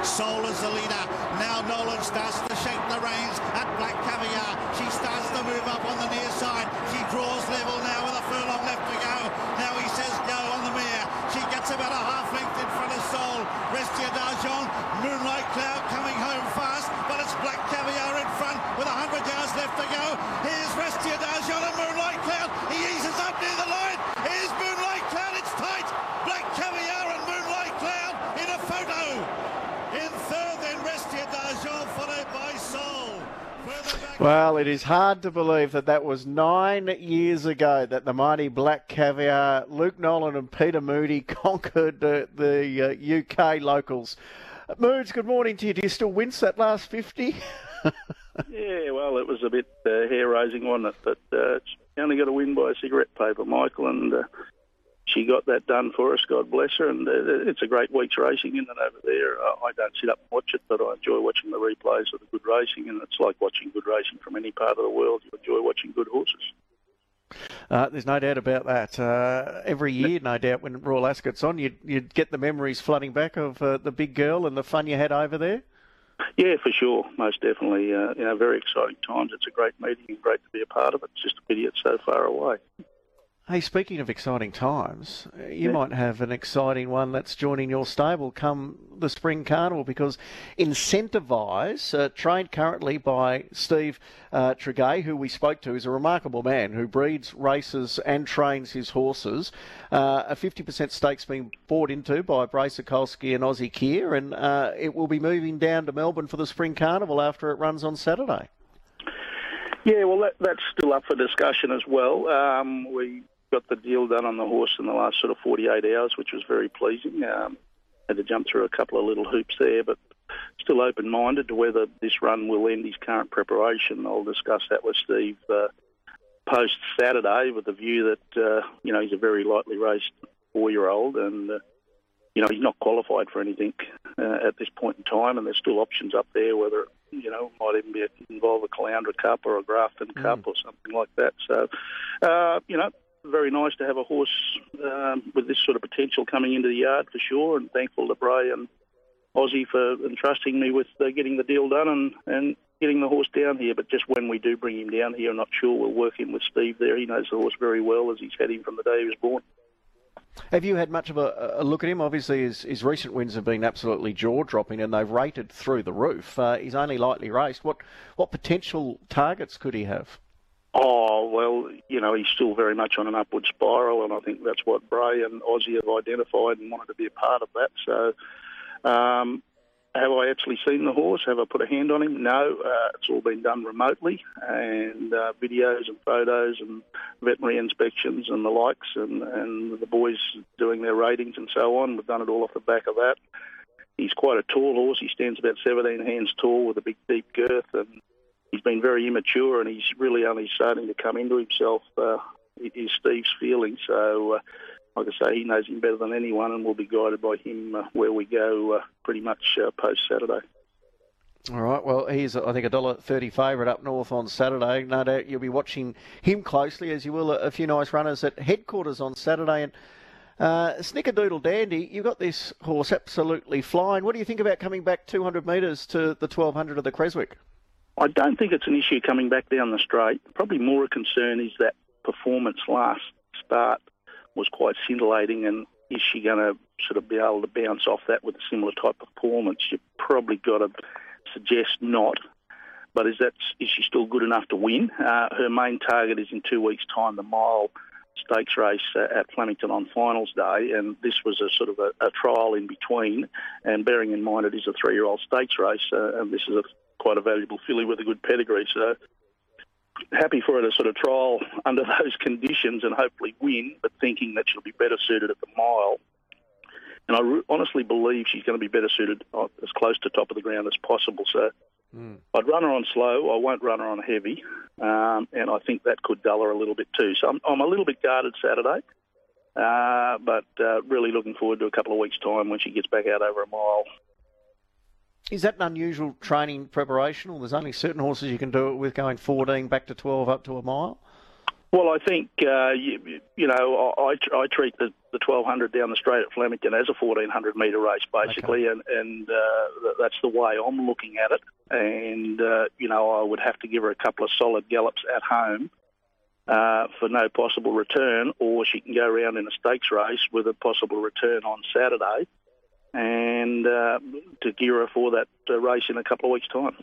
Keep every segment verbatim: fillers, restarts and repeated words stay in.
Soul is the leader. Now Nolan starts to shake the reins at Black Caviar. She starts to move up on the near side. She draws level now with a furlong left to go. Now he says go on the mare. She gets about a half length in front of Soul. Restia D'Argent, Moonlight Cloud coming home fast, but it's Black Caviar in front with one hundred yards left to go. Here's Restia D'Argent and Moonlight Cloud. He eases up near the line. Here's Moonlight Cloud. It's tight. Black Caviar and Moonlight Cloud in a photo. In third, then Restia D'Argent, followed by Soul. Well, it is hard to believe that that was nine years ago that the mighty Black Caviar, Luke Nolan and Peter Moody conquered uh, the uh, U K locals. Uh, Moods, good morning to you. Do you still wince that last fifty? Yeah, well, it was a bit uh, hair-raising, wasn't it? But uh, she only got a win by a cigarette paper, Michael, and uh, she got that done for us, God bless her. And uh, it's a great week's racing in and over there. Uh, I don't sit up and watch it, but I enjoy watching the replays of the good racing, and it's like watching good racing from any part of the world. You enjoy watching good horses. Uh, there's no doubt about that. Uh, every year, no doubt, when Royal Ascot's on, you'd, you'd get the memories flooding back of uh, the big girl and the fun you had over there. Yeah, for sure, most definitely. Uh, you know, very exciting times. It's a great meeting and great to be a part of it. It's just a pity it's so far away. Hey, speaking of exciting times, you yeah. might have an exciting one that's joining your stable come the Spring Carnival, because Incentivise, uh, trained currently by Steve uh, Tregay, who we spoke to, is a remarkable man who breeds, races and trains his horses. Uh, a fifty percent stake's been bought into by Brace Sokolsky and Aussie Kier, and uh, it will be moving down to Melbourne for the Spring Carnival after it runs on Saturday. Yeah, well, that, that's still up for discussion as well. Um, we got the deal done on the horse in the last sort of forty-eight hours, which was very pleasing. Um, had to jump through a couple of little hoops there, but still open-minded to whether this run will end his current preparation. I'll discuss that with Steve uh, post-Saturday with the view that, uh, you know, he's a very lightly raced four-year-old and, uh, you know, he's not qualified for anything uh, at this point in time, and there's still options up there, whether, you know, might even be involve a Caloundra Cup or a Grafton mm. Cup or something like that. So, uh, you know, very nice to have a horse um, with this sort of potential coming into the yard for sure, and thankful to Bray and Aussie for entrusting me with uh, getting the deal done and, and getting the horse down here. But just when we do bring him down here, I'm not sure we'll work in with Steve there. He knows the horse very well, as he's had him from the day he was born. Have you had much of a, a look at him? Obviously, his, his recent wins have been absolutely jaw-dropping, and they've rated through the roof. Uh, he's only lightly raced. What what potential targets could he have? Oh, well, you know, he's still very much on an upward spiral, and I think that's what Bray and Aussie have identified and wanted to be a part of that. So, um, have I actually seen the horse? Have I put a hand on him? No, uh, it's all been done remotely, and uh, videos and photos and veterinary inspections and the likes, and, and the boys doing their ratings and so on. We've done it all off the back of that. He's quite a tall horse. He stands about seventeen hands tall with a big, deep girth, and he's been very immature, and he's really only starting to come into himself, uh, is Steve's feeling. So, uh, like I say, he knows him better than anyone, and we'll be guided by him uh, where we go uh, pretty much uh, post-Saturday. All right, well, he's, I think, a one dollar thirty favourite up north on Saturday. No doubt you'll be watching him closely, as you will a, a few nice runners at headquarters on Saturday. And uh, Snickerdoodle Dandy, you've got this horse absolutely flying. What do you think about coming back two hundred metres to the twelve hundred of the Creswick? I don't think it's an issue coming back down the straight. Probably more a concern is that performance last start was quite scintillating, and is she going to sort of be able to bounce off that with a similar type of performance? You've probably got to suggest not. But is that is she still good enough to win? Uh, her main target is in two weeks' time, the mile stakes race uh, at Flemington on finals day, and this was a sort of a, a trial in between. And bearing in mind it is a three-year-old stakes race, uh, and this is a quite a valuable filly with a good pedigree. So happy for her to sort of trial under those conditions and hopefully win, but thinking that she'll be better suited at the mile. And I re- honestly believe she's going to be better suited as close to top of the ground as possible. So mm. I'd run her on slow. I won't run her on heavy. Um, and I think that could dull her a little bit too. So I'm, I'm a little bit guarded Saturday, uh, but uh, really looking forward to a couple of weeks' time when she gets back out over a mile. Is that an unusual training preparation, or there's only certain horses you can do it with, going fourteen back to twelve up to a mile? Well, I think, uh, you, you know, I, I treat the, the twelve hundred down the straight at Flemington as a fourteen hundred metre race, basically, okay. and, and uh, that's the way I'm looking at it. And, uh, you know, I would have to give her a couple of solid gallops at home uh, for no possible return, or she can go around in a stakes race with a possible return on Saturday and uh, to gear her for that uh, race in a couple of weeks' time.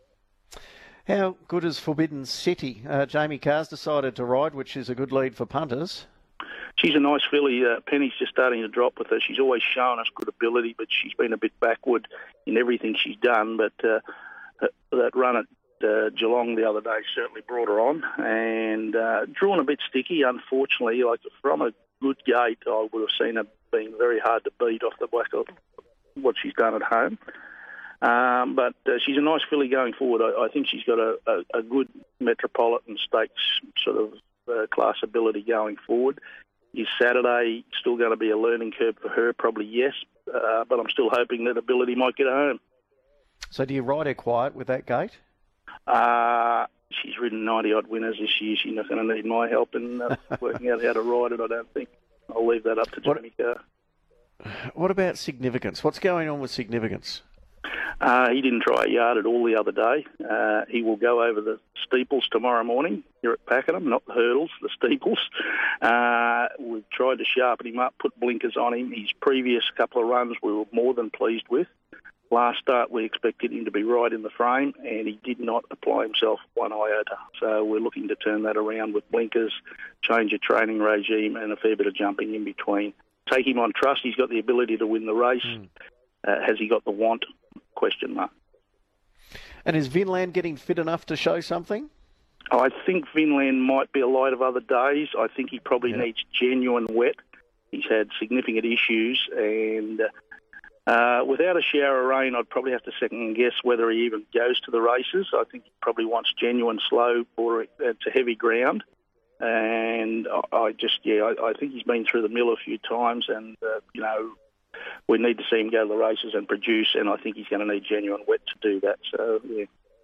How good is Forbidden City? Uh, Jamie Carr's decided to ride, which is a good lead for punters. She's a nice filly. Uh, Penny's just starting to drop with her. She's always shown us good ability, but she's been a bit backward in everything she's done. But uh, that run at uh, Geelong the other day certainly brought her on, and uh, drawn a bit sticky, unfortunately. Like from a good gate, I would have seen her being very hard to beat off the back of what she's done at home. Um, but uh, she's a nice filly going forward. I, I think she's got a, a, a good Metropolitan Stakes sort of uh, class ability going forward. Is Saturday still going to be a learning curve for her? Probably yes, uh, but I'm still hoping that ability might get her home. So do you ride her quiet with that gate? Uh, she's ridden ninety-odd winners this year. She's not going to need my help in uh, working out how to ride it, I don't think. I'll leave that up to Jamie Carr. What about Significance? What's going on with Significance? Uh, he didn't try a yard at all the other day. Uh, he will go over the steeples tomorrow morning here at Pakenham, not the hurdles, the steeples. Uh, we've tried to sharpen him up, put blinkers on him. His previous couple of runs we were more than pleased with. Last start we expected him to be right in the frame, and he did not apply himself one iota. So we're looking to turn that around with blinkers, change a training regime, and a fair bit of jumping in between. Take him on trust. He's got the ability to win the race. Mm. Uh, has he got the want? Question mark. And is Vinland getting fit enough to show something? I think Vinland might be a light of other days. I think he probably yeah. needs genuine wet. He's had significant issues, and uh, without a shower of rain, I'd probably have to second guess whether he even goes to the races. I think he probably wants genuine slow or it's a heavy ground. And I, I just, yeah, I, I think he's been through the mill a few times, and, uh, you know, we need to see him go to the races and produce, and I think he's going to need genuine wet to do that. So, yeah.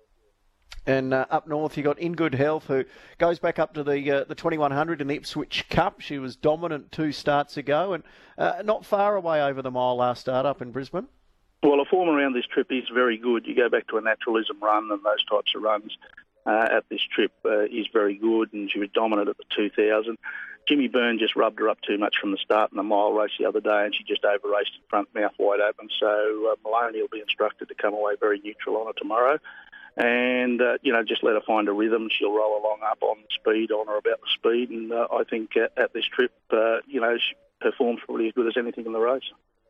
And uh, up north, you got In Good Health, who goes back up to the uh, the twenty-one hundred in the Ipswich Cup. She was dominant two starts ago, and uh, not far away over the mile last start up in Brisbane. Well, the form around this trip is very good. You go back to a naturalism run, and those types of runs uh, at this trip uh, is very good, and she was dominant at the two thousand. Jimmy Byrne just rubbed her up too much from the start in the mile race the other day, and she just over-raced in front, mouth wide open. So uh, Maloney will be instructed to come away very neutral on her tomorrow. And, uh, you know, just let her find a rhythm. She'll roll along up on speed, on or about the speed. And uh, I think uh, at this trip, uh, you know, she, her form's probably as good as anything in the race.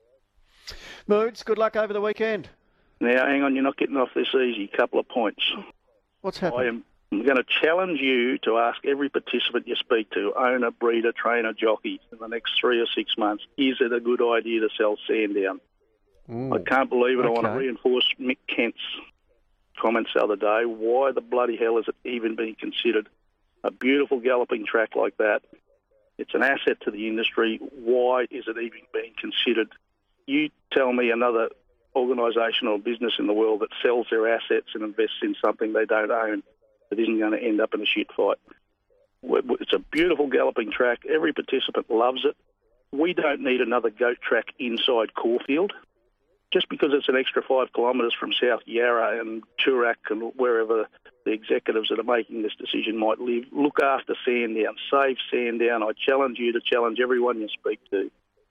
Moods, good luck over the weekend. Now, hang on, you're not getting off this easy. Couple of points. What's happening? I am I'm going to challenge you to ask every participant you speak to, owner, breeder, trainer, jockey, in the next three or six months, is it a good idea to sell Sandown? Ooh, I can't believe it. Okay. I want to reinforce Mick Kent's comments the other day. Why the bloody hell is it even being considered? A beautiful galloping track like that. It's an asset to the industry. Why is it even being considered? You tell me another organisation or business in the world that sells their assets and invests in something they don't own that isn't going to end up in a shit fight. It's a beautiful galloping track. Every participant loves it. We don't need another goat track inside Caulfield. Just because it's an extra five kilometres from South Yarra and Toorak and wherever the executives that are making this decision might live, look after Sandown, save Sandown. I challenge you to challenge everyone you speak to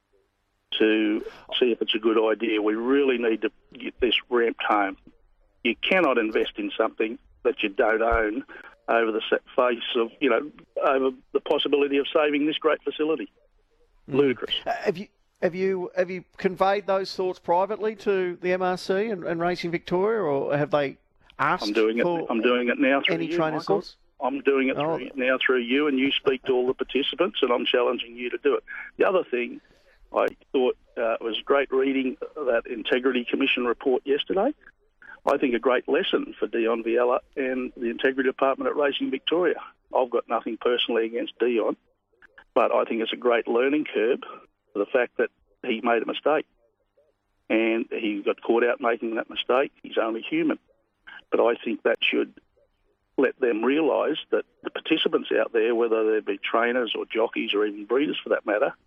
to see if it's a good idea. We really need to get this ramped home. You cannot invest in something that you don't own over the face of, you know, over the possibility of saving this great facility. Mm. Ludicrous. Uh, have you have you have you conveyed those thoughts privately to the M R C and, and Racing Victoria, or have they asked? I'm doing for it. I'm doing it now through any you, trainer Michael. thoughts? I'm doing it oh. through, now through you, and you speak to all the participants, and I'm challenging you to do it. The other thing, I thought uh, was great reading that Integrity Commission report yesterday. I think a great lesson for Dion Viella and the Integrity Department at Racing Victoria. I've got nothing personally against Dion, but I think it's a great learning curve for the fact that he made a mistake. And he got caught out making that mistake. He's only human. But I think that should let them realise that the participants out there, whether they be trainers or jockeys or even breeders for that matter,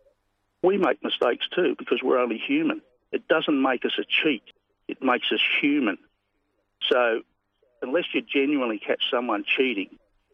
we make mistakes too because we're only human. It doesn't make us a cheat. It makes us human. So unless you genuinely catch someone cheating,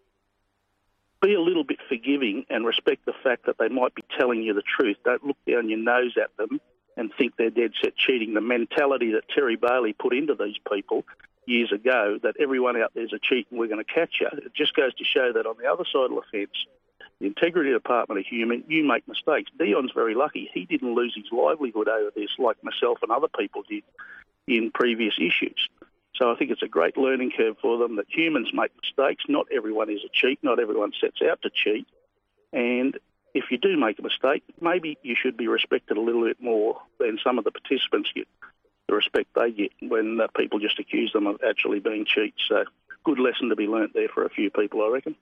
be a little bit forgiving and respect the fact that they might be telling you the truth. Don't look down your nose at them and think they're dead set cheating. The mentality that Terry Bailey put into these people years ago, that everyone out there's a cheat and we're going to catch you, it just goes to show that on the other side of the fence, the integrity department are human. You make mistakes. Dion's very lucky. He didn't lose his livelihood over this like myself and other people did in previous issues. So I think it's a great learning curve for them that humans make mistakes. Not everyone is a cheat. Not everyone sets out to cheat. And if you do make a mistake, maybe you should be respected a little bit more than some of the participants get, the respect they get when uh, people just accuse them of actually being cheats. So good lesson to be learnt there for a few people, I reckon.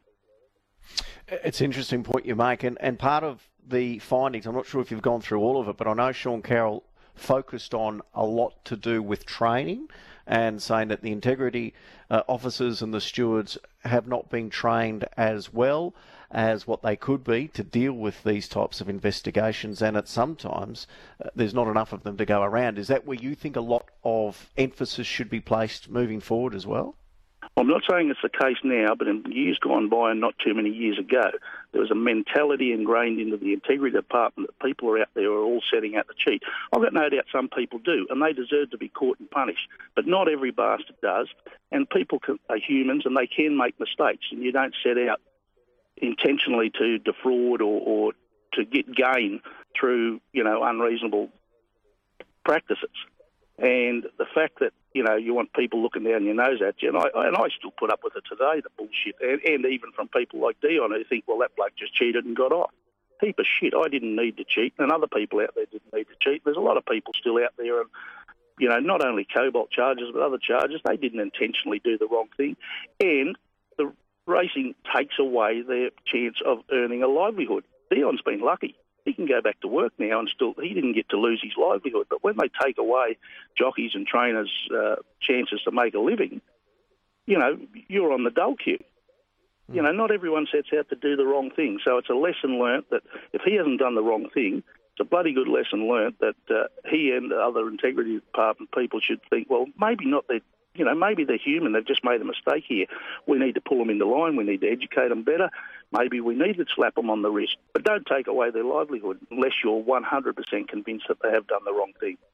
It's an interesting point you make, and, and part of the findings, I'm not sure if you've gone through all of it, but I know Sean Carroll focused on a lot to do with training and saying that the integrity uh, officers and the stewards have not been trained as well as what they could be to deal with these types of investigations, and at sometimes uh, there's not enough of them to go around. Is that where you think a lot of emphasis should be placed moving forward as well? I'm not saying it's the case now, but in years gone by and not too many years ago, there was a mentality ingrained into the integrity department that people are out there who are all setting out to cheat. I've got no doubt some people do, and they deserve to be caught and punished. But not every bastard does, and people can, are humans and they can make mistakes, and you don't set out intentionally to defraud or, or to get gain through, you know, unreasonable practices. And the fact that, you know, you want people looking down your nose at you, and I, and I still put up with it today, the bullshit, and, and even from people like Dion who think, well, that bloke just cheated and got off. Heap of shit. I didn't need to cheat, and other people out there didn't need to cheat. There's a lot of people still out there, and, you know, not only cobalt charges, but other charges, they didn't intentionally do the wrong thing. And the racing takes away their chance of earning a livelihood. Dion's been lucky. He can go back to work now and still, he didn't get to lose his livelihood. But when they take away jockeys and trainers' uh, chances to make a living, you know, you're on the dole queue. Mm. You know, not everyone sets out to do the wrong thing. So it's a lesson learnt that if he hasn't done the wrong thing, it's a bloody good lesson learnt that uh, he and other integrity department people should think, well, maybe not that. You know, maybe they're human. They've just made a mistake here. We need to pull them into line. We need to educate them better. Maybe we need to slap them on the wrist. But don't take away their livelihood unless you're one hundred percent convinced that they have done the wrong thing.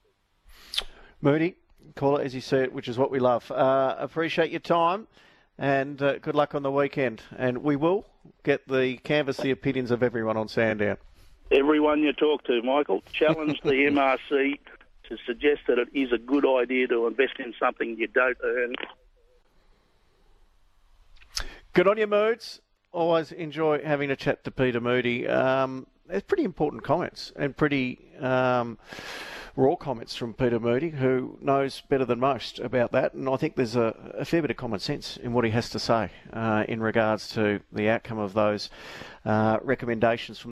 Moody, call it as you see it, which is what we love. Uh, appreciate your time and uh, good luck on the weekend. And we will get the canvass the opinions of everyone on Sandown. Everyone you talk to, Michael, challenge the M R C to suggest that it is a good idea to invest in something you don't earn. Good on you, Moods. Always enjoy having a chat to Peter Moody. Um, it's pretty important comments and pretty um, raw comments from Peter Moody, who knows better than most about that. And I think there's a, a fair bit of common sense in what he has to say uh, in regards to the outcome of those uh, recommendations from